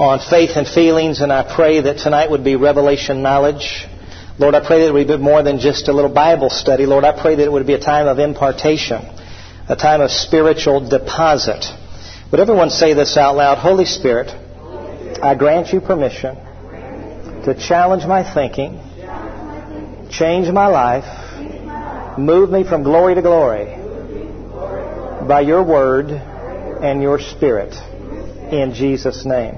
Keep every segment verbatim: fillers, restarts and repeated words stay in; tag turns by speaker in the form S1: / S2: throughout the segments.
S1: on faith and feelings, and I pray that tonight would be revelation knowledge. Lord, I pray that it would be more than just a little Bible study. Lord, I pray that it would be a time of impartation, a time of spiritual deposit. Would everyone say this out loud? Holy Spirit, I grant you permission to challenge my thinking, change my life, move me from glory to glory by your word and your Spirit. In Jesus' name.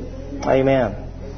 S1: Amen.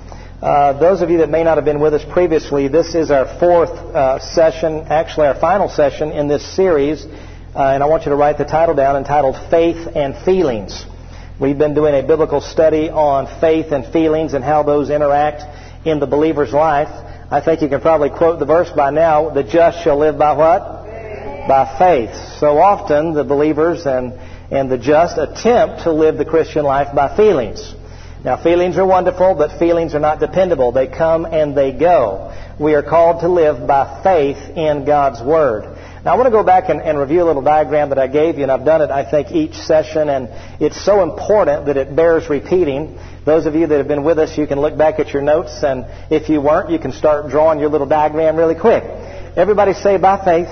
S1: Uh, those of you that may not have been with us previously, this is our fourth uh, session, actually our final session in this series. Uh, and I want you to write the title down, entitled Faith and Feelings. We've been doing a biblical study on faith and feelings and how those interact in the believer's life. I think you can probably quote the verse by now, the just shall live by what? Faith. By faith. So often the believers and, and the just attempt to live the Christian life by feelings. Now, feelings are wonderful, but feelings are not dependable. They come and they go. We are called to live by faith in God's Word. Now, I want to go back and, and review a little diagram that I gave you, and I've done it, I think, each session, and it's so important that it bears repeating. Those of you that have been with us, you can look back at your notes, and if you weren't, you can start drawing your little diagram really quick. Everybody say, by faith,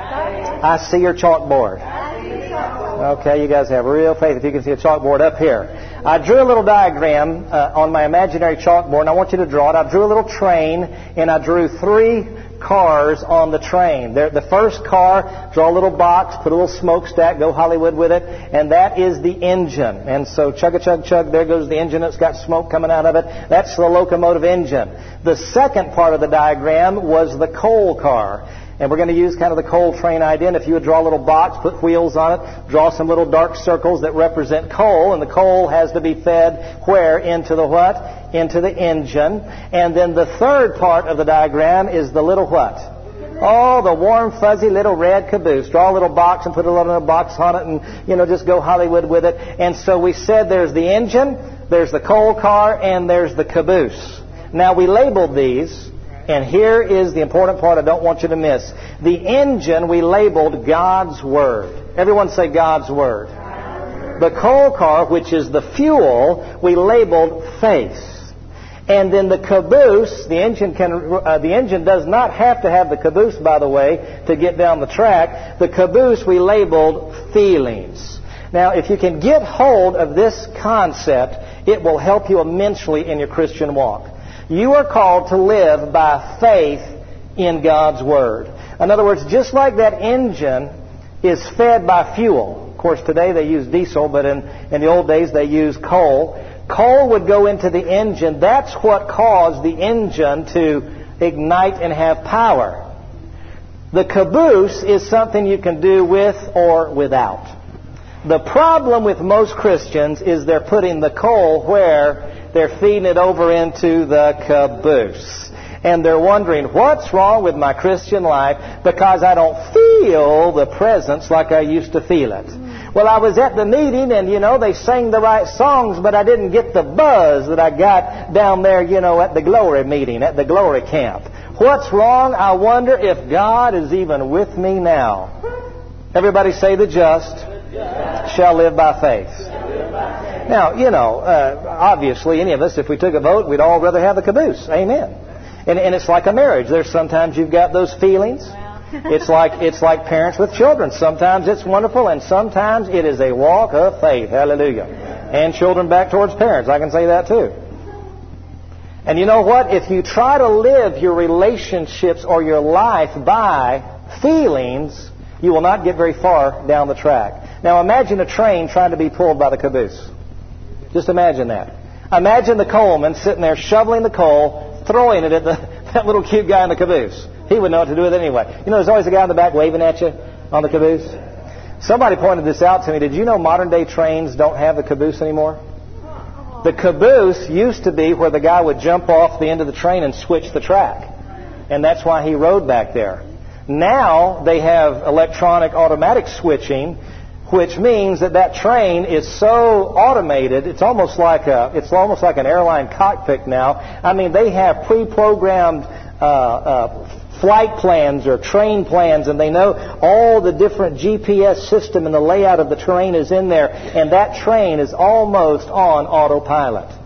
S1: by faith. I see your chalkboard. I see your chalkboard. Okay, you guys have real faith if you can see a chalkboard up here. I drew a little diagram uh, on my imaginary chalkboard, and I want you to draw it. I drew a little train, and I drew three cars on the train. There, the first car, draw a little box, put a little smokestack, go Hollywood with it, and that is the engine. And so chug a chug chug, there goes the engine. It's got smoke coming out of it. That's the locomotive engine. The second part of the diagram was the coal car. And we're going to use kind of the coal train idea. And if you would draw a little box, put wheels on it, draw some little dark circles that represent coal. And the coal has to be fed where? Into the what? Into the engine. And then the third part of the diagram is the little what? Oh, the warm, fuzzy little red caboose. Draw a little box and put a little box on it and, you know, just go Hollywood with it. And so we said there's the engine, there's the coal car, and there's the caboose. Now, we labeled these. And here is the important part I don't want you to miss. The engine we labeled God's Word. Everyone say God's Word. The coal car, which is the fuel, we labeled faith. And then the caboose, the engine can, uh, the engine does not have to have the caboose, by the way, to get down the track. The caboose we labeled feelings. Now, if you can get hold of this concept, it will help you immensely in your Christian walk. You are called to live by faith in God's Word. In other words, just like that engine is fed by fuel. Of course, today they use diesel, but in, in the old days they used coal. Coal would go into the engine. That's what caused the engine to ignite and have power. The caboose is something you can do with or without. The problem with most Christians is they're putting the coal where? They're feeding it over into the caboose. And they're wondering, what's wrong with my Christian life? Because I don't feel the presence like I used to feel it. Well, I was at the meeting and, you know, they sang the right songs, but I didn't get the buzz that I got down there, you know, at the glory meeting, at the glory camp. What's wrong? I wonder if God is even with me now. Everybody say the just shall live by faith. Now, you know, uh, obviously, any of us, if we took a vote, we'd all rather have the caboose. Amen. And, and it's like a marriage. There's sometimes you've got those feelings. It's like it's like parents with children. Sometimes it's wonderful, and sometimes it is a walk of faith. Hallelujah. And children back towards parents. I can say that too. And you know what? If you try to live your relationships or your life by feelings, you will not get very far down the track. Now, imagine a train trying to be pulled by the caboose. Just imagine that. Imagine the coalman sitting there shoveling the coal, throwing it at the, that little cute guy in the caboose. He would know what to do with it anyway. You know, there's always a guy in the back waving at you on the caboose. Somebody pointed this out to me. Did you know modern day trains don't have the caboose anymore? The caboose used to be where the guy would jump off the end of the train and switch the track. And that's why he rode back there. Now they have electronic automatic switching, which means that that train is so automated, it's almost like a, it's almost like an airline cockpit now. I mean, they have pre-programmed uh, uh, flight plans or train plans, and they know all the different G P S system and the layout of the terrain is in there, and that train is almost on autopilot.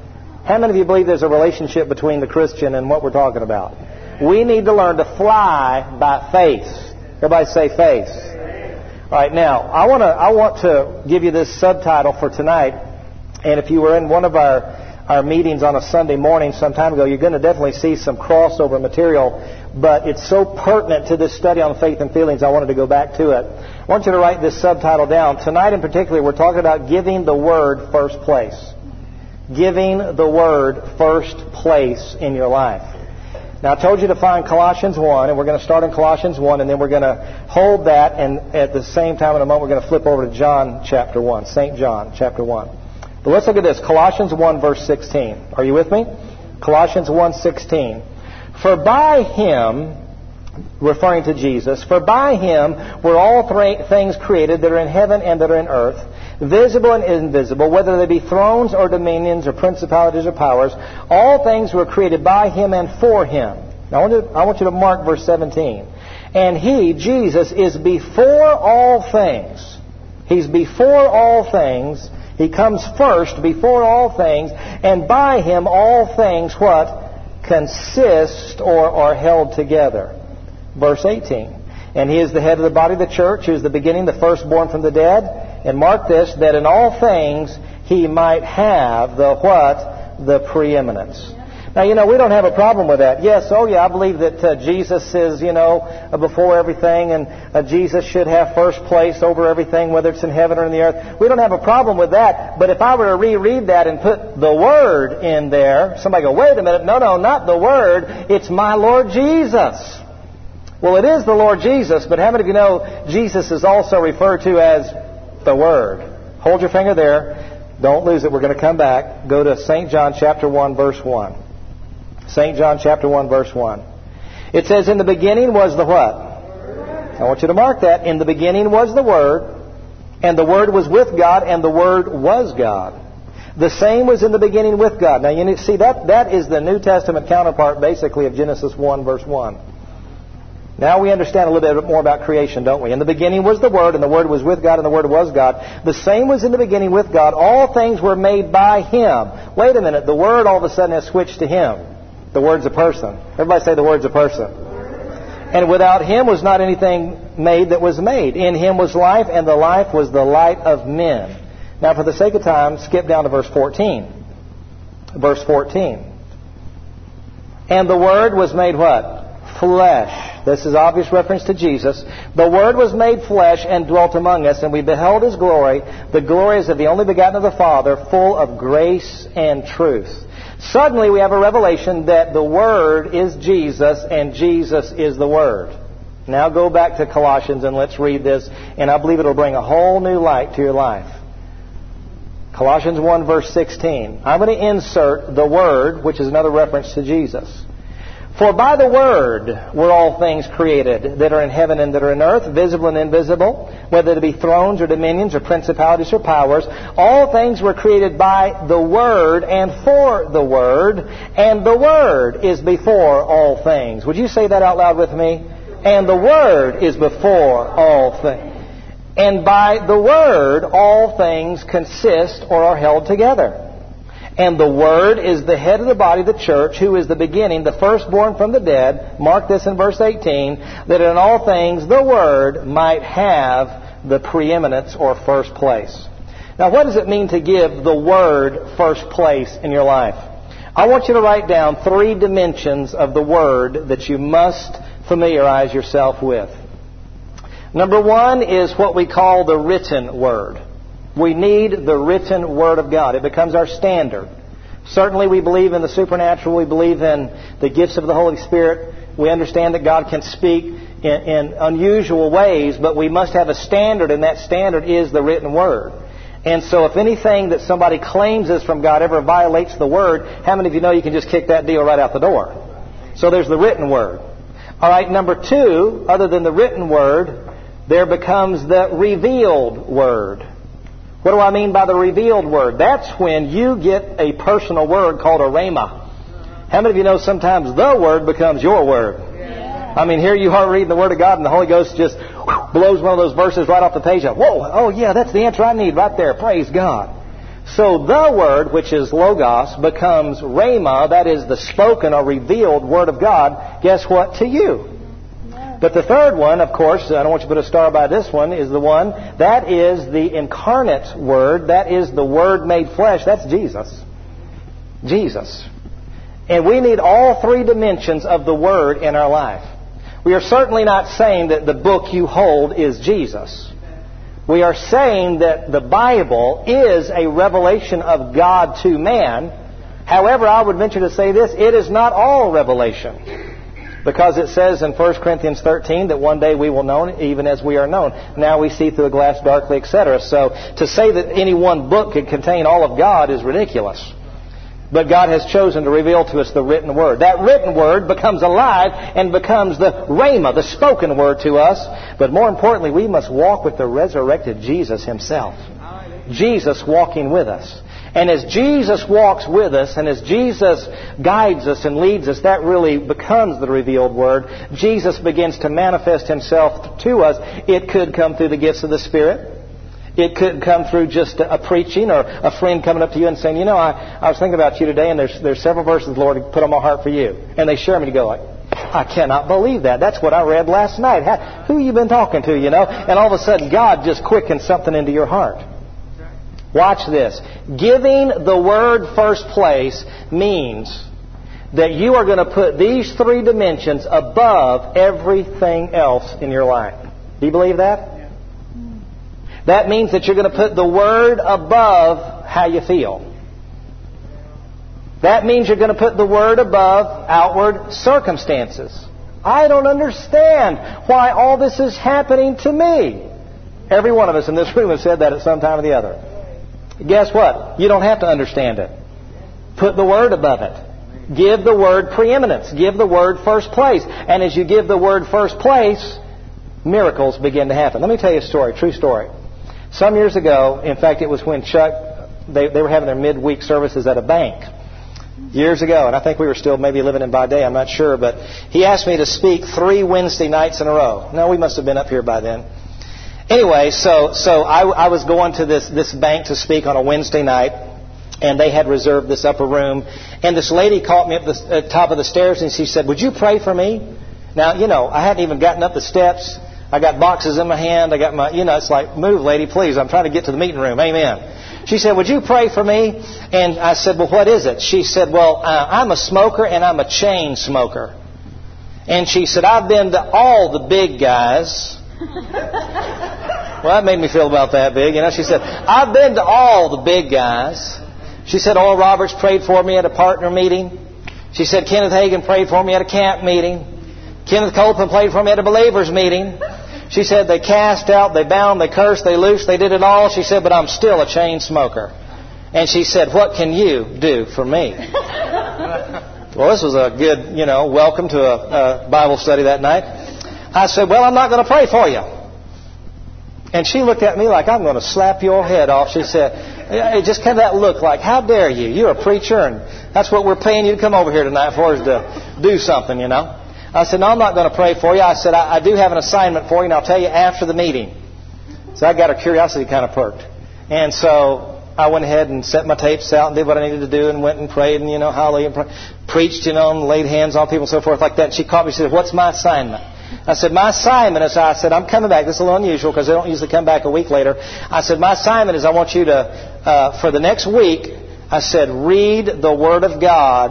S1: How many of you believe there's a relationship between the Christian and what we're talking about? We need to learn to fly by faith. Everybody say faith. All right, now, I want to I want to give you this subtitle for tonight. And if you were in one of our, our meetings on a Sunday morning some time ago, you're going to definitely see some crossover material. But it's so pertinent to this study on faith and feelings, I wanted to go back to it. I want you to write this subtitle down. Tonight in particular, we're talking about giving the Word first place. Giving the Word first place in your life. Now, I told you to find Colossians one, and we're going to start in Colossians one, and then we're going to hold that, and at the same time in a moment, we're going to flip over to John chapter one, Saint John chapter one. But let's look at this, Colossians one, verse sixteen. Are you with me? Colossians one, sixteen. For by Him, referring to Jesus, for by Him were all th- things created that are in heaven and that are in earth, visible and invisible, whether they be thrones or dominions or principalities or powers. All things were created by Him and for Him. Now I want, to, I want you to mark verse seventeen. And He, Jesus, is before all things. He's before all things. He comes first before all things. And by Him all things, what? Consist or are held together. Verse eighteen. And He is the head of the body of the church, who is the beginning, the firstborn from the dead. And mark this, that in all things He might have the what? The preeminence. Now, you know, we don't have a problem with that. Yes, oh yeah, I believe that uh, Jesus is, you know, uh, before everything, and uh, Jesus should have first place over everything, whether it's in heaven or in the earth. We don't have a problem with that. But if I were to reread that and put the Word in there, somebody go, wait a minute, no, no, not the Word, it's my Lord Jesus. Well, it is the Lord Jesus, but how many of you know Jesus is also referred to as the Word? Hold your finger there. Don't lose it. We're going to come back. Go to Saint John chapter one, verse one. Saint John chapter one, verse one. It says, in the beginning was the what? I want you to mark that. In the beginning was the Word, and the Word was with God, and the Word was God. The same was in the beginning with God. Now, you need to see, that, that is the New Testament counterpart, basically, of Genesis one, verse one. Now we understand a little bit more about creation, don't we? In the beginning was the Word, and the Word was with God, and the Word was God. The same was in the beginning with God. All things were made by Him. Wait a minute. The Word all of a sudden has switched to Him. The Word's a person. Everybody say the Word's a person. And without Him was not anything made that was made. In Him was life, and the life was the light of men. Now, for the sake of time, skip down to verse fourteen. Verse fourteen. And the Word was made what? Flesh. This is obvious reference to Jesus. The Word was made flesh and dwelt among us, and we beheld His glory. The glory is of the only begotten of the Father, full of grace and truth. Suddenly we have a revelation that the Word is Jesus and Jesus is the Word. Now go back to Colossians and let's read this, and I believe it will bring a whole new light to your life. Colossians one, verse sixteen. I'm going to insert the Word, which is another reference to Jesus. For by the Word were all things created that are in heaven and that are in earth, visible and invisible, whether it be thrones or dominions or principalities or powers. All things were created by the Word and for the Word, and the Word is before all things. Would you say that out loud with me? And the Word is before all things. And by the Word all things consist or are held together. And the Word is the head of the body of the church, who is the beginning, the firstborn from the dead. Mark this in verse eighteen, that in all things the Word might have the preeminence or first place. Now, what does it mean to give the Word first place in your life? I want you to write down three dimensions of the Word that you must familiarize yourself with. Number one is what we call the written Word. We need the written Word of God. It becomes our standard. Certainly we believe in the supernatural. We believe in the gifts of the Holy Spirit. We understand that God can speak in, in unusual ways, but we must have a standard, and that standard is the written Word. And so if anything that somebody claims is from God ever violates the Word, how many of you know you can just kick that deal right out the door? So there's the written Word. All right, number two, other than the written Word, there becomes the revealed Word. What do I mean by the revealed Word? That's when you get a personal word called a rhema. How many of you know sometimes the Word becomes your word? Yeah. I mean, here you are reading the Word of God and the Holy Ghost just blows one of those verses right off the page. Whoa, oh yeah, that's the answer I need right there. Praise God. So the Word, which is Logos, becomes Rhema, that is the spoken or revealed Word of God, guess what? To you. But the third one, of course, I don't want you to put a star by this one, is the one, that is the incarnate Word, that is the Word made flesh, that's Jesus. Jesus. And we need all three dimensions of the Word in our life. We are certainly not saying that the book you hold is Jesus. We are saying that the Bible is a revelation of God to man. However, I would venture to say this, it is not all revelation. Because it says in First Corinthians thirteen that one day we will know even as we are known. Now we see through a glass darkly, et cetera. So to say that any one book could contain all of God is ridiculous. But God has chosen to reveal to us the written Word. That written Word becomes alive and becomes the Rhema, the spoken Word to us. But more importantly, we must walk with the resurrected Jesus Himself. Jesus walking with us. And as Jesus walks with us, and as Jesus guides us and leads us, that really becomes the revealed Word. Jesus begins to manifest Himself to us. It could come through the gifts of the Spirit. It could come through just a preaching or a friend coming up to you and saying, you know, I, I was thinking about you today, and there's there's several verses the Lord put on my heart for you. And they share them, and you go like, I cannot believe that. That's what I read last night. How, who you been talking to, you know? And all of a sudden, God just quickens something into your heart. Watch this. Giving the Word first place means that you are going to put these three dimensions above everything else in your life. Do you believe that? Yeah. That means that you're going to put the Word above how you feel. That means you're going to put the Word above outward circumstances. I don't understand why all this is happening to me. Every one of us in this room has said that at some time or the other. Guess what? You don't have to understand it. Put the Word above it. Give the Word preeminence. Give the Word first place. And as you give the Word first place, miracles begin to happen. Let me tell you a story, true story. Some years ago, in fact, it was when Chuck, they, they were having their midweek services at a bank. Years ago, and I think we were still maybe living in Baiday, I'm not sure, but he asked me to speak three Wednesday nights in a row. Now, we must have been up here by then. Anyway, so so I, I was going to this, this bank to speak on a Wednesday night, and they had reserved this upper room. And this lady caught me at the at top of the stairs, and she said, would you pray for me? Now, you know, I hadn't even gotten up the steps. I got boxes in my hand. I got my, you know, it's like, move, lady, please. I'm trying to get to the meeting room. Amen. She said, would you pray for me? And I said, well, what is it? She said, well, uh, I'm a smoker, and I'm a chain smoker. And she said, I've been to all the big guys. Well, that made me feel about that big. You know, she said, I've been to all the big guys. She said, Oral Roberts prayed for me at a partner meeting. She said, Kenneth Hagin prayed for me at a camp meeting. Kenneth Copeland prayed for me at a believers meeting. She said, they cast out, they bound, they cursed, they loosed, they did it all. She said, but I'm still a chain smoker. And she said, what can you do for me? Well, this was a good, you know, welcome to a, a Bible study that night. I said, well, I'm not going to pray for you. And she looked at me like, I'm going to slap your head off. She said, it just kind of that look like, how dare you? You're a preacher, and that's what we're paying you to come over here tonight for, is to do something, you know. I said, no, I'm not going to pray for you. I said, I, I do have an assignment for you, and I'll tell you after the meeting. So I got her curiosity kind of perked. And so I went ahead and set my tapes out and did what I needed to do and went and prayed and, you know, hallelujah, and pre- preached, you know, and laid hands on people and so forth like that. And she caught me and said, what's my assignment? I said, my assignment is, I said, I'm coming back. This is a little unusual because they don't usually come back a week later. I said, my assignment is I want you to, uh, for the next week, I said, read the Word of God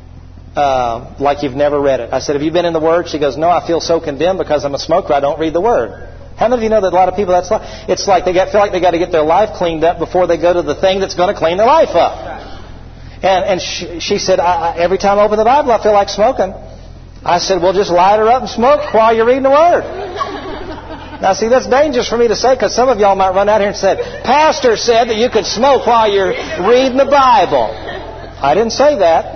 S1: uh, like you've never read it. I said, have you been in the Word? She goes, no, I feel so condemned because I'm a smoker. I don't read the Word. How many of you know that a lot of people, that's like, it's like they got, feel like they got to get their life cleaned up before they go to the thing that's going to clean their life up. And, and she, she said, I, I, every time I open the Bible, I feel like smoking. I said, well, just light her up and smoke while you're reading the Word. Now, see, that's dangerous for me to say because some of y'all might run out here and say, Pastor said that you could smoke while you're reading the Bible. I didn't say that.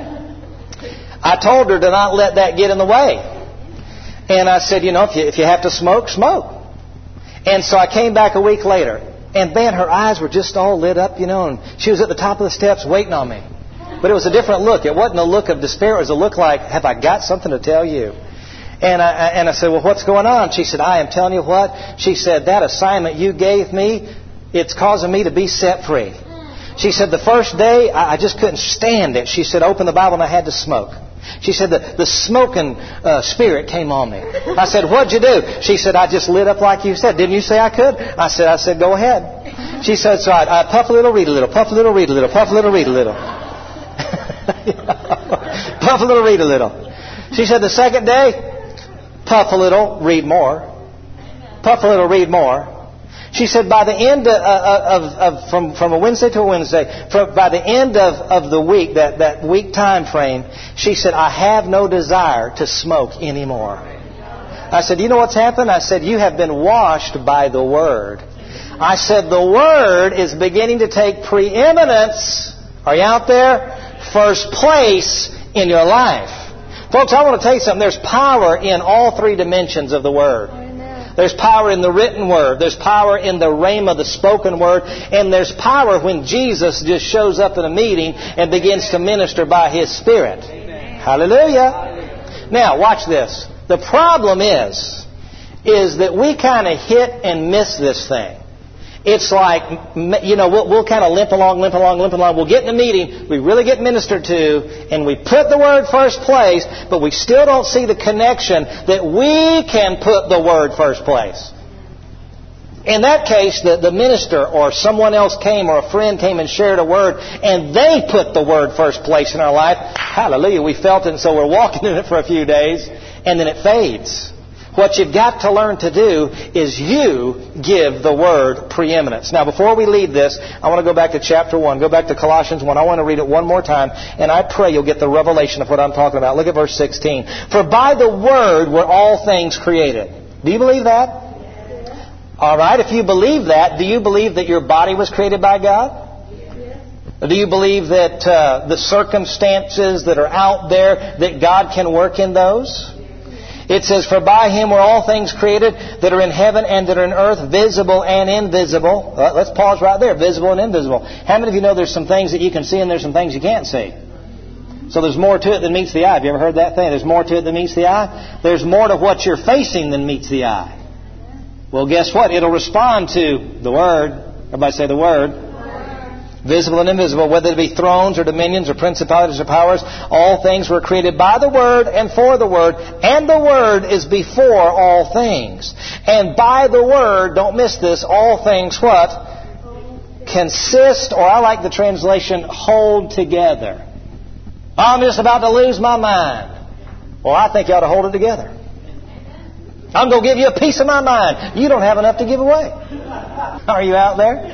S1: I told her to not let that get in the way. And I said, you know, if you, if you have to smoke, smoke. And so I came back a week later. And, man, her eyes were just all lit up, you know, and she was at the top of the steps waiting on me. But it was a different look. It wasn't a look of despair. It was a look like, have I got something to tell you? And I, and I said, well, what's going on? She said, I am telling you what. She said, that assignment you gave me, it's causing me to be set free. She said, the first day, I just couldn't stand it. She said, open the Bible and I had to smoke. She said, the, the smoking uh, spirit came on me. I said, what'd you do? She said, I just lit up like you said. Didn't you say I could? I said, I said, go ahead. She said, so I, I puff a little, read a little, puff a little, read a little, puff a little, read a little. Puff a little, read a little. She said, the second day, puff a little, read more. Puff a little, read more. She said, by the end of, of, of from, from a Wednesday to a Wednesday, from, by the end of, of the week, that, that week time frame, she said, I have no desire to smoke anymore. I said, you know what's happened? I said, you have been washed by the Word. I said, the Word is beginning to take preeminence. Are you out there? First place in your life. Folks, I want to tell you something. There's power in all three dimensions of the Word. There's power in the written Word. There's power in the rhema, the spoken Word. And there's power when Jesus just shows up in a meeting and begins to minister by His Spirit. Amen. Hallelujah. Now, watch this. The problem is, is that we kind of hit and miss this thing. It's like, you know, we'll, we'll kind of limp along, limp along, limp along. We'll get in a meeting, we really get ministered to, and we put the Word first place, but we still don't see the connection that we can put the Word first place. In that case, the, the minister or someone else came or a friend came and shared a word, and they put the Word first place in our life. Hallelujah, we felt it, and so we're walking in it for a few days, and then it fades. What you've got to learn to do is you give the Word preeminence. Now, before we leave this, I want to go back to chapter one. Go back to Colossians one. I want to read it one more time, and I pray you'll get the revelation of what I'm talking about. Look at verse sixteen. For by the Word were all things created. Do you believe that? All right. If you believe that, do you believe that your body was created by God? Do you believe that uh, the circumstances that are out there, that God can work in those? It says, for by Him were all things created that are in heaven and that are in earth, visible and invisible. Uh, let's pause right there. Visible and invisible. How many of you know there's some things that you can see and there's some things you can't see? So there's more to it than meets the eye. Have you ever heard that thing? There's more to it than meets the eye. There's more to what you're facing than meets the eye. Well, guess what? It'll respond to the Word. Everybody say the Word. Visible and invisible, whether it be thrones or dominions or principalities or powers, all things were created by the Word and for the Word, and the Word is before all things. And by the Word, don't miss this, all things what? Consist, or I like the translation, hold together. I'm just about to lose my mind. Well, I think you ought to hold it together. I'm going to give you a piece of my mind. You don't have enough to give away. Are you out there?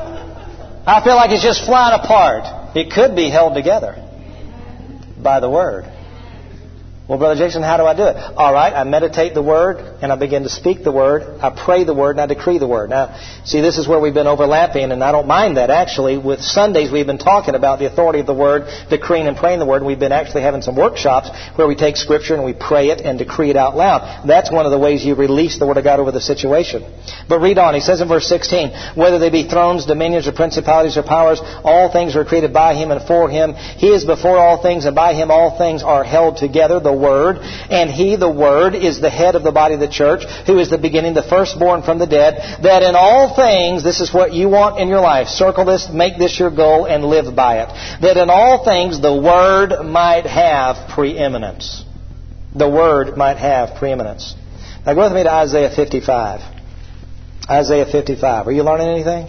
S1: I feel like it's just flying apart. It could be held together by the Word. Well, Brother Jason, how do I do it? All right, I meditate the Word and I begin to speak the Word. I pray the Word and I decree the Word. Now, see, this is where we've been overlapping, and I don't mind that actually. With Sundays, we've been talking about the authority of the Word, decreeing and praying the Word. And we've been actually having some workshops where we take Scripture and we pray it and decree it out loud. That's one of the ways you release the Word of God over the situation. But read on. He says in verse sixteen, whether they be thrones, dominions, or principalities or powers, all things were created by Him and for Him. He is before all things, and by Him all things are held together. The Word, and He, the Word, is the head of the body of the church, who is the beginning, the firstborn from the dead, that in all things, this is what you want in your life, circle this, make this your goal, and live by it, that in all things the Word might have preeminence. The Word might have preeminence. Now go with me to Isaiah fifty-five. Isaiah fifty-five. Are you learning anything?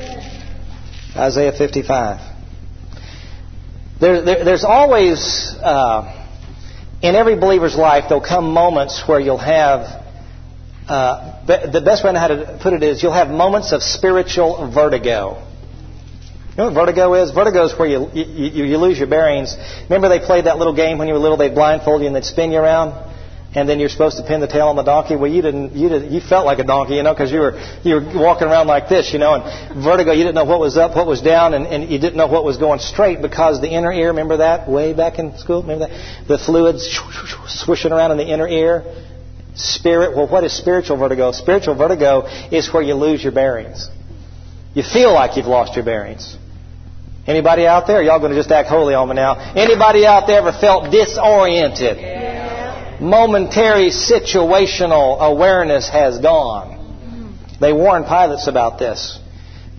S1: Isaiah fifty-five. There, there, there's always... Uh, In every believer's life, there'll come moments where you'll have, uh, the best way I know how to put it is, you'll have moments of spiritual vertigo. You know what vertigo is? Vertigo is where you, you, you lose your bearings. Remember they played that little game when you were little, they'd blindfold you and they'd spin you around? And then you're supposed to pin the tail on the donkey. Well, you didn't, you didn't, you felt like a donkey, you know, because you were, you were walking around like this, you know, and vertigo, you didn't know what was up, what was down, and, and you didn't know what was going straight because the inner ear, remember that way back in school? Remember that? The fluids swishing around in the inner ear. Spirit, well, what is spiritual vertigo? Spiritual vertigo is where you lose your bearings. You feel like you've lost your bearings. Anybody out there? Y'all going to just act holy on me now. Anybody out there ever felt disoriented? Yeah. Momentary situational awareness has gone. They warned pilots about this.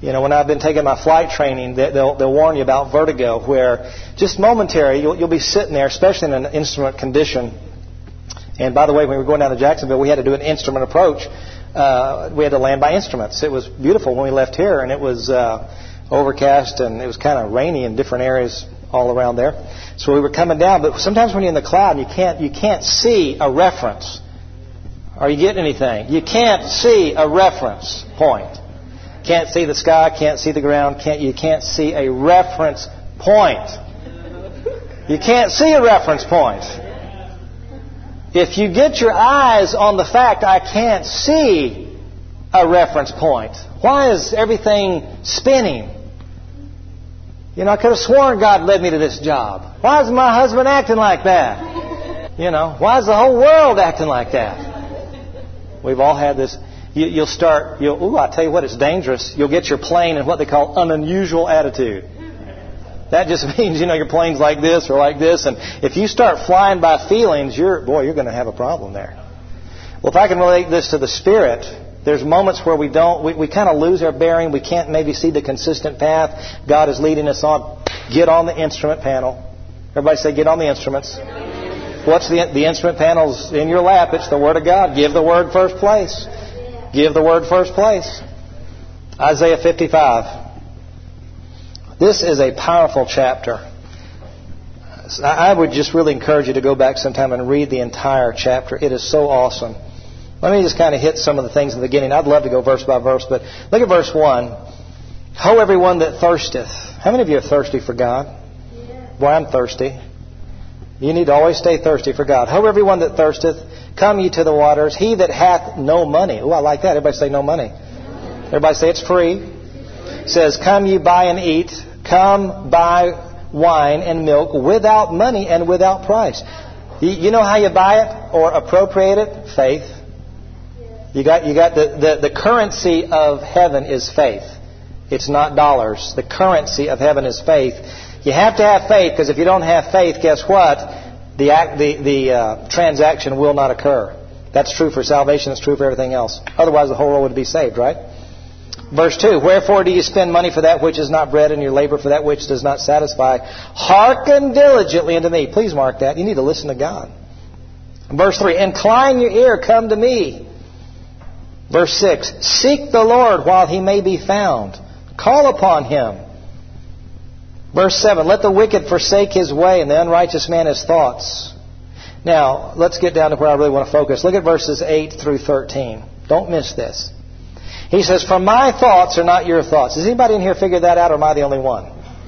S1: You know, when I've been taking my flight training, they'll, they'll warn you about vertigo, where just momentary, you'll, you'll be sitting there, especially in an instrument condition. And by the way, when we were going down to Jacksonville, we had to do an instrument approach. Uh, we had to land by instruments. It was beautiful when we left here, and it was uh, overcast, and it was kind of rainy in different areas all around there. So we were coming down, but sometimes when you're in the cloud, you can't you can't see a reference. Are you getting anything? You can't see a reference point. Can't see the sky, can't see the ground, can't you can't see a reference point. You can't see a reference point. If you get your eyes on the fact I can't see a reference point, why is everything spinning? You know, I could have sworn God led me to this job. Why is my husband acting like that? You know, why is the whole world acting like that? We've all had this. You, you'll start, you'll, ooh, I tell you what, it's dangerous. You'll get your plane in what they call an unusual attitude. That just means, you know, your plane's like this or like this. And if you start flying by feelings, you're, boy, you're going to have a problem there. Well, if I can relate this to the Spirit, there's moments where we don't, we, we kind of lose our bearing. We can't maybe see the consistent path God is leading us on. Get on the instrument panel. Everybody say, get on the instruments. What's the, the instrument panel's in your lap? It's the Word of God. Give the Word first place. Give the Word first place. Isaiah fifty-five. This is a powerful chapter. I would just really encourage you to go back sometime and read the entire chapter. It is so awesome. Let me just kind of hit some of the things in the beginning. I'd love to go verse by verse, but look at verse one. Ho, everyone that thirsteth. How many of you are thirsty for God? Boy, I'm thirsty. You need to always stay thirsty for God. Ho, everyone that thirsteth, come ye to the waters. He that hath no money. Oh, I like that. Everybody say no money. Everybody say it's free. It says, come ye buy and eat. Come buy wine and milk without money and without price. You, you know how you buy it or appropriate it? Faith. You got you got the, the, the currency of heaven is faith. It's not dollars. The currency of heaven is faith. You have to have faith, because if you don't have faith, guess what? The act, the, the uh, transaction will not occur. That's true for salvation. It's true for everything else. Otherwise, the whole world would be saved, right? Verse two, wherefore do you spend money for that which is not bread, and your labor for that which does not satisfy? Hearken diligently unto me. Please mark that. You need to listen to God. Verse three, incline your ear, come to me. Verse six, seek the Lord while he may be found. Call upon him. Verse seven, let the wicked forsake his way, and the unrighteous man his thoughts. Now, let's get down to where I really want to focus. Look at verses eight through thirteen. Don't miss this. He says, for my thoughts are not your thoughts. Has anybody in here figured that out, or am I the only one?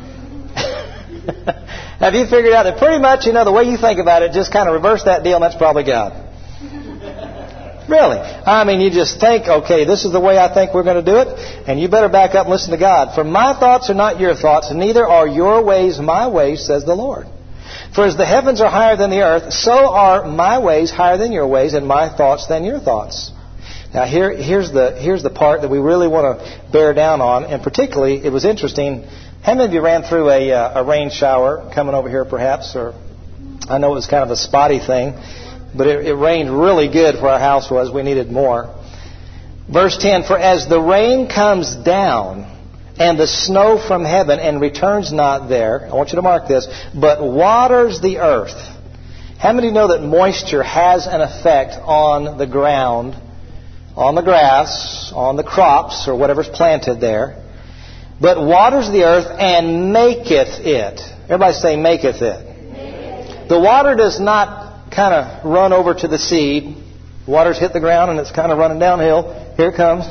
S1: Have you figured out that pretty much, you know, the way you think about it, just kind of reverse that deal, and that's probably God? Really. I mean, you just think, okay, this is the way I think we're going to do it, and you better back up and listen to God. For my thoughts are not your thoughts, and neither are your ways my ways, says the Lord. For as the heavens are higher than the earth, so are my ways higher than your ways, and my thoughts than your thoughts. Now, here, here's the here's the part that we really want to bear down on, and particularly, it was interesting. How many of you ran through a, uh, a rain shower coming over here, perhaps? Or I know it was kind of a spotty thing, but it, it rained really good where our house was. We needed more. Verse ten, for as the rain comes down and the snow from heaven and returns not there, I want you to mark this, but waters the earth. How many know that moisture has an effect on the ground, on the grass, on the crops, or whatever's planted there? But waters the earth and maketh it. Everybody say, maketh it. Maketh. The water does not kind of run over to the seed. Water's hit the ground and it's kind of running downhill. Here it comes.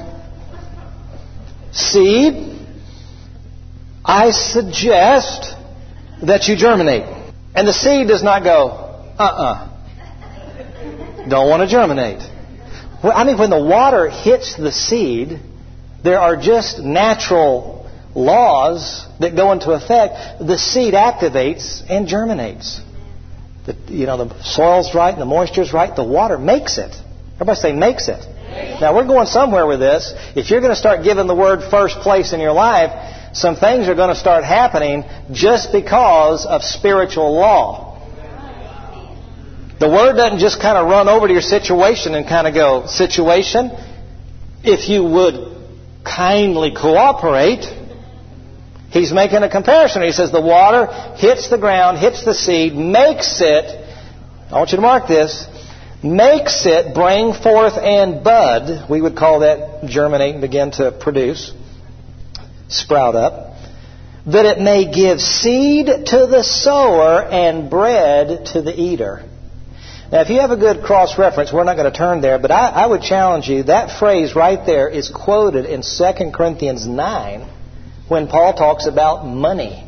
S1: Seed, I suggest that you germinate. And the seed does not go, uh-uh. Don't want to germinate. Well, I mean, when the water hits the seed, there are just natural laws that go into effect. The seed activates and germinates. The, you know, the soil's right and the moisture's right. The water makes it. Everybody say, makes it. Makes. Now, we're going somewhere with this. If you're going to start giving the Word first place in your life, some things are going to start happening just because of spiritual law. The Word doesn't just kind of run over to your situation and kind of go, situation, if you would kindly cooperate. He's making a comparison. He says the water hits the ground, hits the seed, makes it, I want you to mark this, makes it bring forth and bud. We would call that germinate and begin to produce, sprout up. That it may give seed to the sower and bread to the eater. Now, if you have a good cross-reference, we're not going to turn there, but I, I would challenge you, that phrase right there is quoted in Second Corinthians nine when Paul talks about money.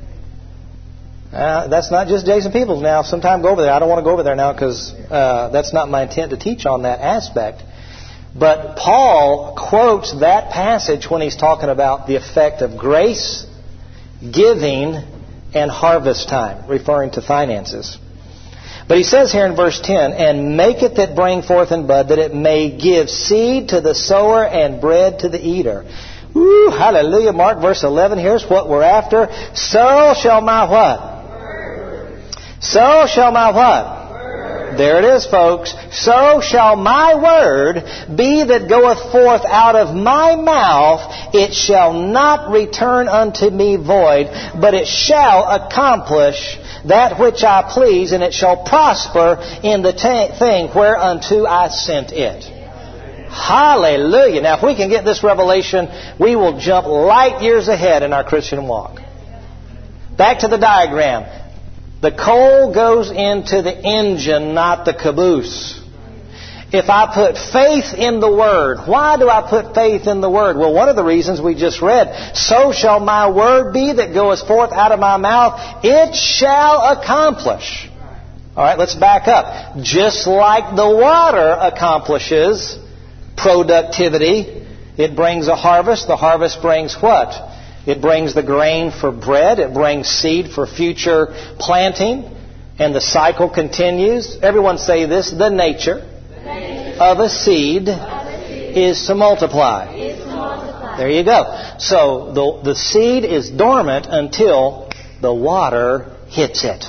S1: Uh, that's not just Jason Peoples now. Sometime go over there. I don't want to go over there now because uh, that's not my intent to teach on that aspect. But Paul quotes that passage when he's talking about the effect of grace, giving, and harvest time, referring to finances. But he says here in verse ten, and make it that bring forth and bud, that it may give seed to the sower and bread to the eater. Woo, hallelujah. Mark verse eleven. Here's what we're after. So shall my what? Word. So shall my what? Word. There it is, folks. So shall my word be that goeth forth out of my mouth. It shall not return unto me void, but it shall accomplish that which I please, and it shall prosper in the t- thing whereunto I sent it. Hallelujah. Now, if we can get this revelation, we will jump light years ahead in our Christian walk. Back to the diagram. The coal goes into the engine, not the caboose. If I put faith in the Word, why do I put faith in the Word? Well, one of the reasons we just read, so shall my word be that goeth forth out of my mouth, it shall accomplish. All right, let's back up. Just like the water accomplishes productivity, it brings a harvest. The harvest brings what? It brings the grain for bread. It brings seed for future planting. And the cycle continues. Everyone say this, the nature of a seed is to multiply. There you go. So the, the seed is dormant until the water hits it.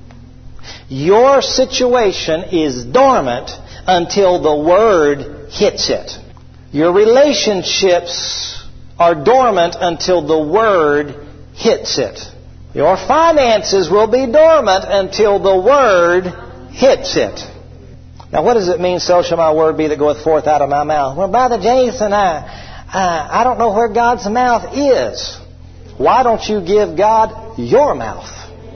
S1: Your situation is dormant until the Word hits it. Your relationships are dormant until the Word hits it. Your finances will be dormant until the Word hits it. Now, what does it mean, so shall my word be that goeth forth out of my mouth? Well, Brother Jason, I, uh, I don't know where God's mouth is. Why don't you give God your mouth?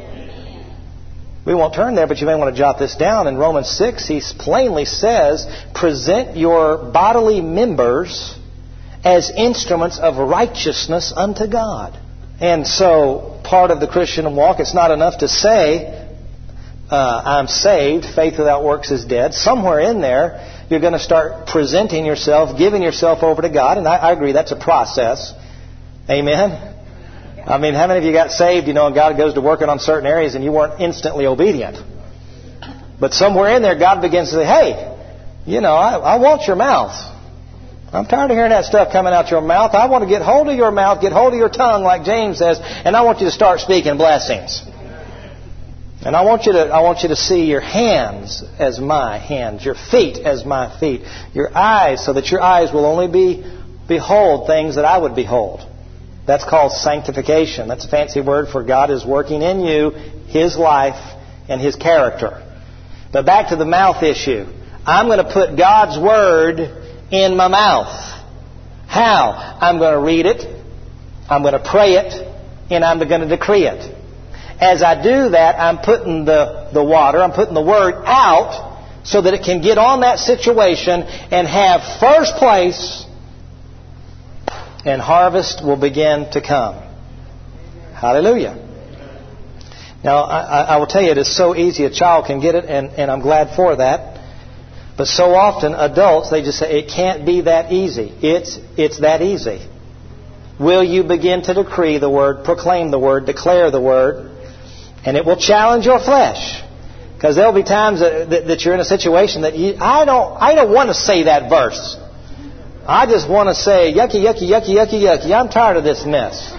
S1: We won't turn there, but you may want to jot this down. In Romans six, he plainly says, present your bodily members as instruments of righteousness unto God. And so, part of the Christian walk, it's not enough to say, Uh, I'm saved, faith without works is dead. Somewhere in there, you're going to start presenting yourself, giving yourself over to God. And I, I agree, that's a process. Amen? I mean, how many of you got saved, you know, and God goes to working on certain areas and you weren't instantly obedient? But somewhere in there, God begins to say, hey, you know, I, I want your mouth. I'm tired of hearing that stuff coming out your mouth. I want to get hold of your mouth, get hold of your tongue, like James says, and I want you to start speaking blessings. And I want you to I want you to see your hands as my hands, your feet as my feet, your eyes, so that your eyes will only be behold things that I would behold. That's called sanctification. That's a fancy word for God is working in you His life and His character. But back to the mouth issue. I'm going to put God's Word in my mouth. How? I'm going to read it, I'm going to pray it, and I'm going to decree it. As I do that, I'm putting the, the water, I'm putting the Word out so that it can get on that situation and have first place, and harvest will begin to come. Hallelujah. Now, I, I will tell you, it is so easy. A child can get it, and, and I'm glad for that. But so often, adults, they just say, it can't be that easy. It's, it's that easy. Will you begin to decree the Word, proclaim the Word, declare the Word? And it will challenge your flesh. Because there'll be times that, that, that you're in a situation that you, I don't I don't want to say that verse. I just want to say, yucky, yucky, yucky, yucky, yucky. I'm tired of this mess.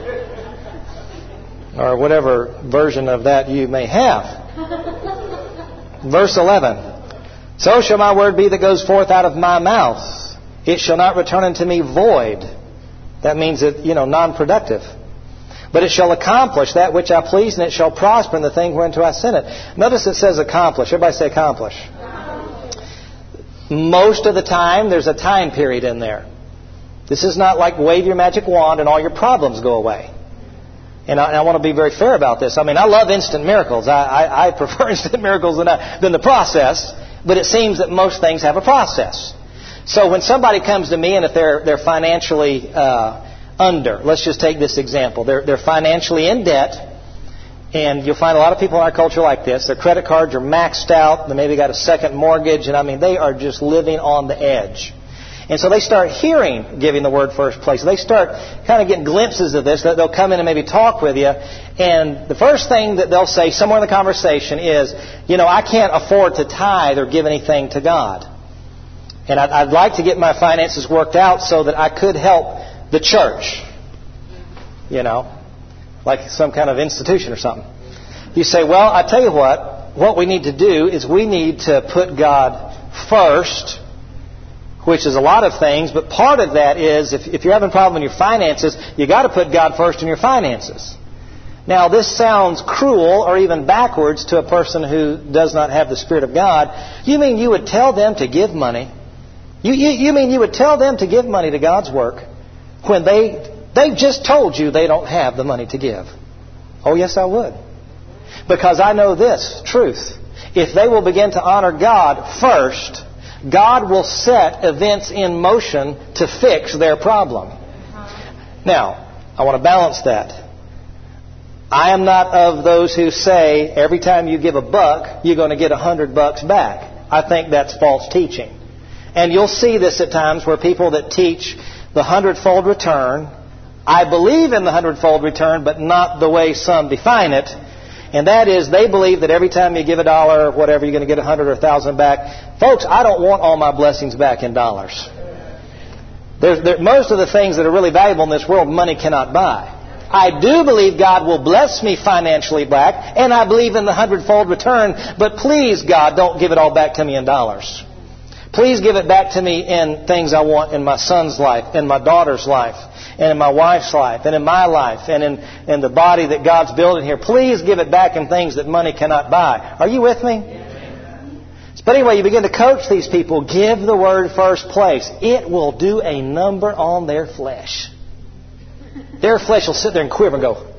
S1: Or whatever version of that you may have. Verse eleven. So shall my word be that goes forth out of my mouth. It shall not return unto me void. That means that, you know, non-productive. But it shall accomplish that which I please, and it shall prosper in the thing whereunto I sent it. Notice it says accomplish. Everybody say accomplish. Most of the time, there's a time period in there. This is not like wave your magic wand and all your problems go away. And I, and I want to be very fair about this. I mean, I love instant miracles. I, I, I prefer instant miracles than, I, than the process. But it seems that most things have a process. So when somebody comes to me and if they're they're financially uh, under, let's just take this example. They're they're financially in debt. And you'll find a lot of people in our culture like this. Their credit cards are maxed out. They maybe got a second mortgage. And I mean, they are just living on the edge. And so they start hearing giving the word first place. They start kind of getting glimpses of this. They'll come in and maybe talk with you. And the first thing that they'll say somewhere in the conversation is, you know, I can't afford to tithe or give anything to God. And I'd, I'd like to get my finances worked out so that I could help the church. You know, like some kind of institution or something. You say, well, I tell you what, what we need to do is we need to put God first, which is a lot of things, but part of that is if, if you're having a problem in your finances, you got to put God first in your finances. Now, this sounds cruel or even backwards to a person who does not have the Spirit of God. You mean you would tell them to give money? You, you, you mean you would tell them to give money to God's work when they they've just told you they don't have the money to give? Oh, yes, I would. Because I know this truth. If they will begin to honor God first, God will set events in motion to fix their problem. Now, I want to balance that. I am not of those who say every time you give a buck, you're going to get a hundred bucks back. I think that's false teaching. And you'll see this at times where people that teach the hundredfold return, I believe in the hundredfold return, but not the way some define it. And that is, they believe that every time you give a dollar or whatever, you're going to get a hundred or a thousand back. Folks, I don't want all my blessings back in dollars. There's, there, most of the things that are really valuable in this world, money cannot buy. I do believe God will bless me financially back, and I believe in the hundredfold return, but please, God, don't give it all back to me in dollars. Please give it back to me in things I want in my son's life, in my daughter's life, and in my wife's life, and in my life, and in, in the body that God's building here. Please give it back in things that money cannot buy. Are you with me? But anyway, you begin to coach these people. Give the word first place. It will do a number on their flesh. Their flesh will sit there and quiver and go.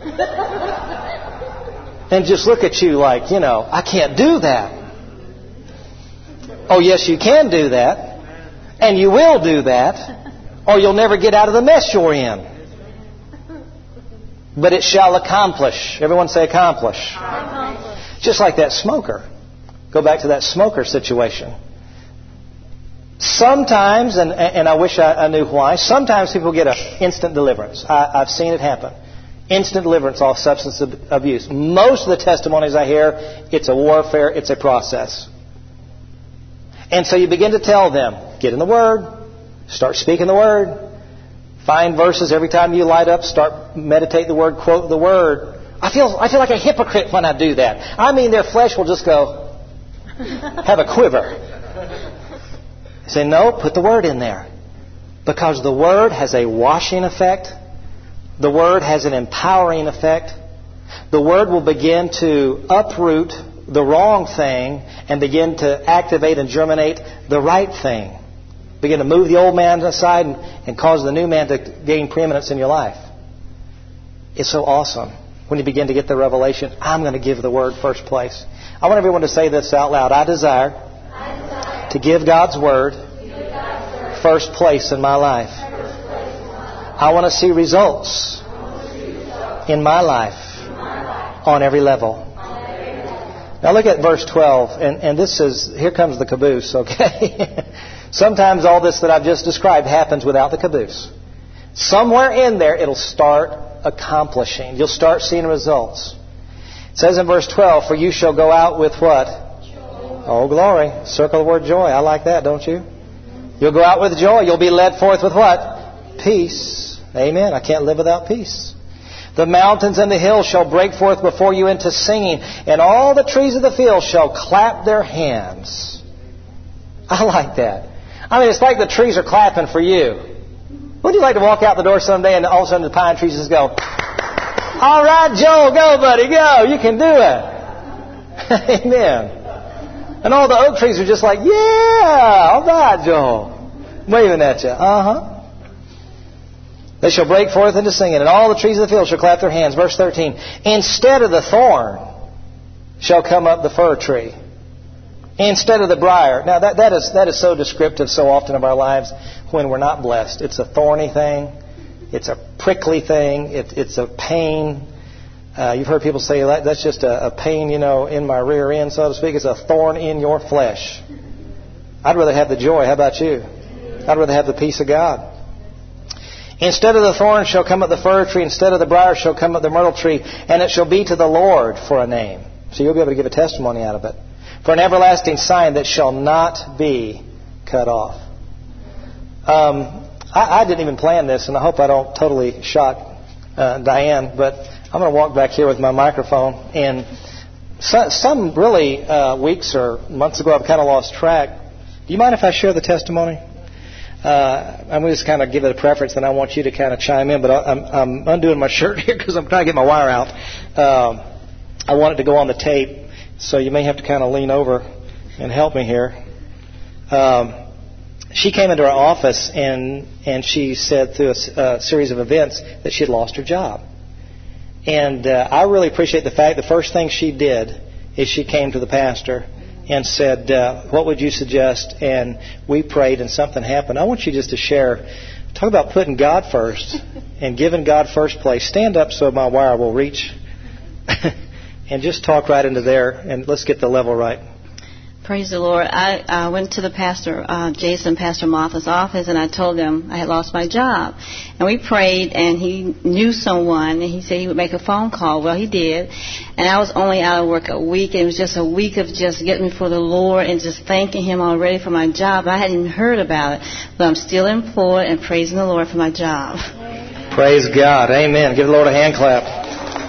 S1: And just look at you like, you know, I can't do that. Oh, yes, you can do that. And you will do that. Or you'll never get out of the mess you're in. But it shall accomplish. Everyone say accomplish. Accomplish. Just like that smoker. Go back to that smoker situation. Sometimes, and, and I wish I, I knew why, sometimes people get an instant deliverance. I, I've seen it happen. Instant deliverance off substance abuse. Most of the testimonies I hear, it's a warfare, it's a process. And so you begin to tell them, get in the Word, start speaking the Word, find verses every time you light up, start meditate the Word, quote the Word. I feel I feel like a hypocrite when I do that. I mean, their flesh will just go, have a quiver. Say, no, put the Word in there. Because the Word has a washing effect. The Word has an empowering effect. The Word will begin to uproot the wrong thing and begin to activate and germinate the right thing. Begin to move the old man aside and, and cause the new man to gain preeminence in your life. It's so awesome when you begin to get the revelation, I'm going to give the Word first place. I want everyone to say this out loud. I desire, I desire to give God's Word, give God's word first place in my life. I want to see results, see results in, my life, in my life on every level. Now look at verse twelve, and, and this is, here comes the caboose, okay? Sometimes all this that I've just described happens without the caboose. Somewhere in there it'll start accomplishing. You'll start seeing results. It says in verse twelve, for you shall go out with what? Joy. Oh, glory. Circle the word joy. I like that, don't you? You'll go out with joy. You'll be led forth with what? Peace. Amen. I can't live without peace. The mountains and the hills shall break forth before you into singing, and all the trees of the field shall clap their hands. I like that. I mean, it's like the trees are clapping for you. Would you like to walk out the door someday and all of a sudden the pine trees just go, all right, Joel, go, buddy, go. You can do it. Amen. And all the oak trees are just like, yeah, all right, Joel. Waving at you. Uh-huh. They shall break forth into singing, and all the trees of the field shall clap their hands. Verse thirteen. Instead of the thorn shall come up the fir tree. Instead of the briar. Now, that, that is that is so descriptive so often of our lives when we're not blessed. It's a thorny thing. It's a prickly thing. It, it's a pain. Uh, you've heard people say that that's just a, a pain, you know, in my rear end, so to speak. It's a thorn in your flesh. I'd rather have the joy. How about you? I'd rather have the peace of God. Instead of the thorn shall come up the fir tree. Instead of the briar shall come up the myrtle tree. And it shall be to the Lord for a name. So you'll be able to give a testimony out of it. For an everlasting sign that shall not be cut off. Um, I, I didn't even plan this, and I hope I don't totally shock uh, Diane, but I'm going to walk back here with my microphone. And so, some really uh, weeks or months ago, I've kind of lost track. Do you mind if I share the testimony? Uh, I'm going to just kind of give it a preference, and I want you to kind of chime in. But I'm, I'm undoing my shirt here because I'm trying to get my wire out. Um, I want it to go on the tape, so you may have to kind of lean over and help me here. Um, she came into our office, and and she said through a, a series of events that she had lost her job. And uh, I really appreciate the fact the first thing she did is she came to the pastor and said, uh, what would you suggest? And we prayed and something happened. I want you just to share. Talk about putting God first and giving God first place. Stand up so my wire will reach. And just talk right into there. And let's get the level right.
S2: Praise the Lord. I uh, went to the pastor, uh, Jason, Pastor Martha's office, and I told him I had lost my job. And we prayed, and he knew someone, and he said he would make a phone call. Well, he did. And I was only out of work a week, and it was just a week of just getting before the Lord and just thanking Him already for my job. I hadn't even heard about it, but I'm still employed and praising the Lord for my job.
S1: Praise God. Amen. Give the Lord a hand clap.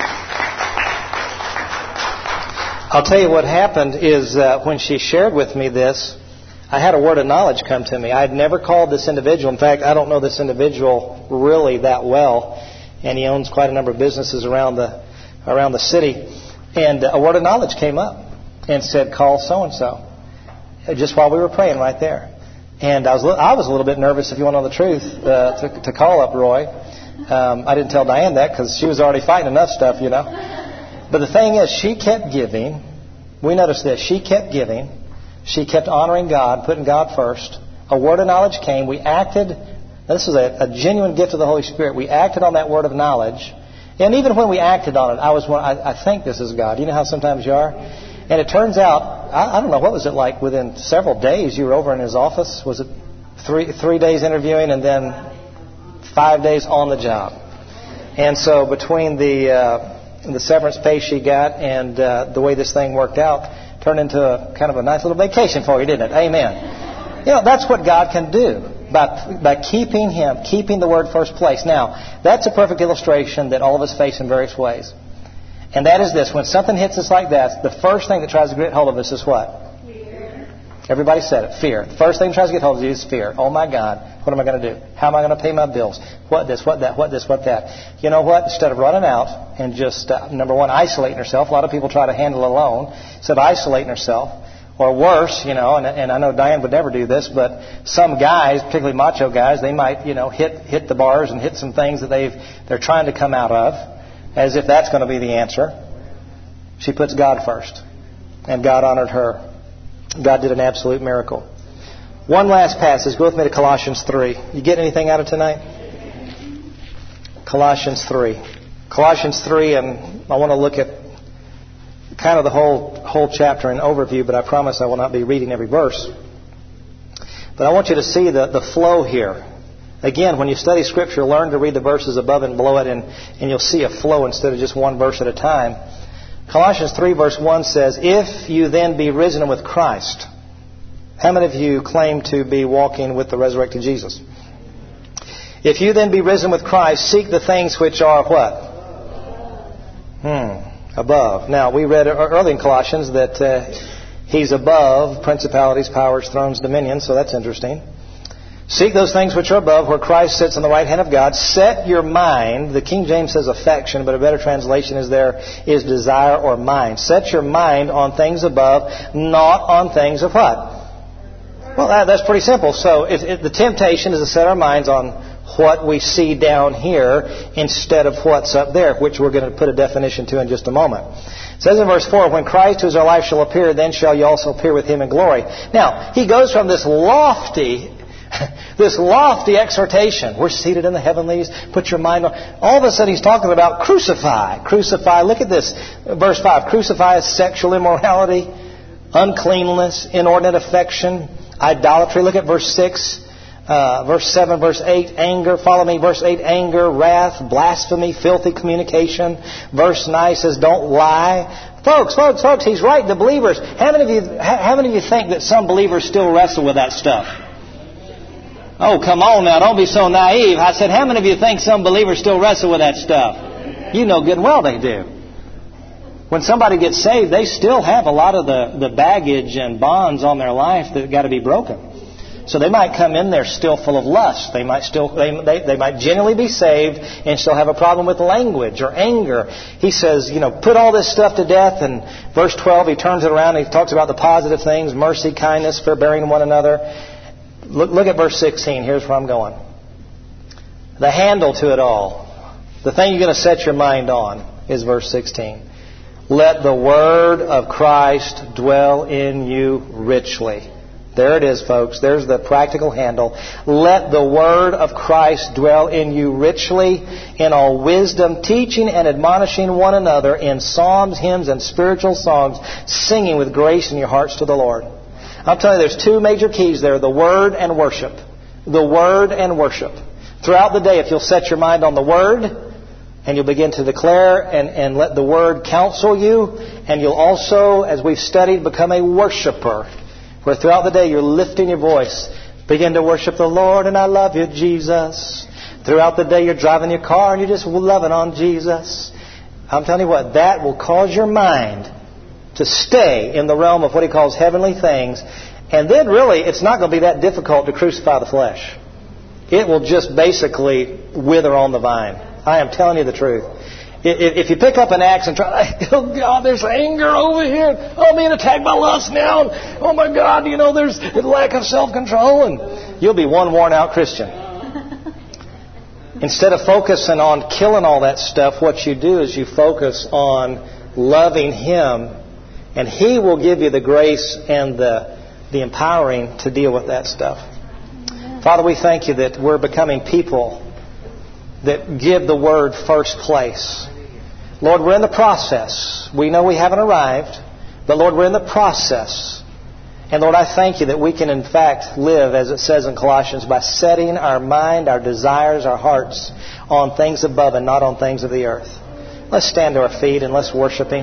S1: I'll tell you what happened is uh, when she shared with me this, I had a word of knowledge come to me. I had never called this individual. In fact, I don't know this individual really that well, and he owns quite a number of businesses around the around the city. And a word of knowledge came up and said, call so-and-so, just while we were praying right there. And I was I was a little bit nervous, if you want to know the truth, uh, to, to call up Roy. Um, I didn't tell Diane that because she was already fighting enough stuff, you know. But the thing is, she kept giving. We noticed this. She kept giving. She kept honoring God, putting God first. A word of knowledge came. We acted. This is a, a genuine gift of the Holy Spirit. We acted on that word of knowledge. And even when we acted on it, I was one, I, I think this is God. You know how sometimes you are? And it turns out, I, I don't know, what was it like within several days you were over in his office? Was it three, three days interviewing and then five days on the job? And so between the... Uh, the severance pay she got and uh, the way this thing worked out turned into a kind of a nice little vacation for you, didn't it? Amen. You know, that's what God can do by, by keeping Him, keeping the Word first place. Now, that's a perfect illustration that all of us face in various ways. And that is this. When something hits us like that, the first thing that tries to get hold of us is what? Fear. Everybody said it. Fear. The first thing that tries to get hold of you is fear. Oh, my God. What am I going to do? How am I going to pay my bills? What this, what that, what this, what that? You know what? Instead of running out and just, uh, number one, isolating herself. A lot of people try to handle it alone. Instead of isolating herself. Or worse, you know, and, and I know Diane would never do this, but some guys, particularly macho guys, they might, you know, hit hit the bars and hit some things that they've they're trying to come out of, as if that's going to be the answer. She puts God first. And God honored her. God did an absolute miracle. One last passage. Go with me to Colossians three. You get anything out of tonight? Colossians three. Colossians three, and I want to look at kind of the whole whole chapter in overview, but I promise I will not be reading every verse. But I want you to see the, the flow here. Again, when you study Scripture, learn to read the verses above and below it, and, and you'll see a flow instead of just one verse at a time. Colossians three verse one says, if you then be risen with Christ. How many of you claim to be walking with the resurrected Jesus? If you then be risen with Christ, seek the things which are what? Hmm, above. Now, we read early in Colossians that uh, He's above principalities, powers, thrones, dominions, so that's interesting. Seek those things which are above, where Christ sits on the right hand of God. Set your mind, the King James says affection, but a better translation is there is desire or mind. Set your mind on things above, not on things of what? Well, that, that's pretty simple. So if, if the temptation is to set our minds on what we see down here instead of what's up there, which we're going to put a definition to in just a moment. It says in verse four, when Christ, who is our life, shall appear, then shall you also appear with Him in glory. Now, he goes from this lofty, this lofty exhortation. We're seated in the heavenlies. Put your mind on. All of a sudden, he's talking about crucify. Crucify. Look at this. Verse five. Crucify is sexual immorality, uncleanness, inordinate affection, idolatry. Look at verse six. Uh, verse seven, verse eight, anger. Follow me. Verse eight, anger, wrath, blasphemy, filthy communication. Verse nine says, don't lie. Folks, folks, folks, he's writing to believers. How many of you, how many of you think that some believers still wrestle with that stuff? Oh, come on now. Don't be so naive. I said, how many of you think some believers still wrestle with that stuff? You know good and well they do. When somebody gets saved, they still have a lot of the, the baggage and bonds on their life that got to be broken. So they might come in there still full of lust. They might still they, they they might genuinely be saved and still have a problem with language or anger. He says, you know, put all this stuff to death. And verse twelve, he turns it around and he talks about the positive things: mercy, kindness, forbearing one another. Look, look at verse sixteen. Here's where I'm going. The handle to it all, the thing you're going to set your mind on, is verse sixteen. Let the word of Christ dwell in you richly. There it is, folks. There's the practical handle. Let the word of Christ dwell in you richly in all wisdom, teaching and admonishing one another in psalms, hymns, and spiritual songs, singing with grace in your hearts to the Lord. I'm telling you, there's two major keys there, the word and worship. The word and worship. Throughout the day, if you'll set your mind on the word, and you'll begin to declare and, and let the word counsel you, and you'll also, as we've studied, become a worshiper, where throughout the day you're lifting your voice. Begin to worship the Lord, and I love you, Jesus. Throughout the day you're driving your car and you're just loving on Jesus. I'm telling you what, that will cause your mind to stay in the realm of what he calls heavenly things. And then really, it's not going to be that difficult to crucify the flesh. It will just basically wither on the vine. I am telling you the truth. If you pick up an axe and try, oh God, there's anger over here. Oh, I'm being attacked by lust now. Oh my God, you know, there's a lack of self-control. And you'll be one worn out Christian. Instead of focusing on killing all that stuff, what you do is you focus on loving Him. And He will give you the grace and the, the empowering to deal with that stuff. Father, we thank you that we're becoming people that give the Word first place. Lord, we're in the process. We know we haven't arrived, but Lord, we're in the process. And Lord, I thank you that we can in fact live, as it says in Colossians, by setting our mind, our desires, our hearts on things above and not on things of the earth. Let's stand to our feet and let's worship Him.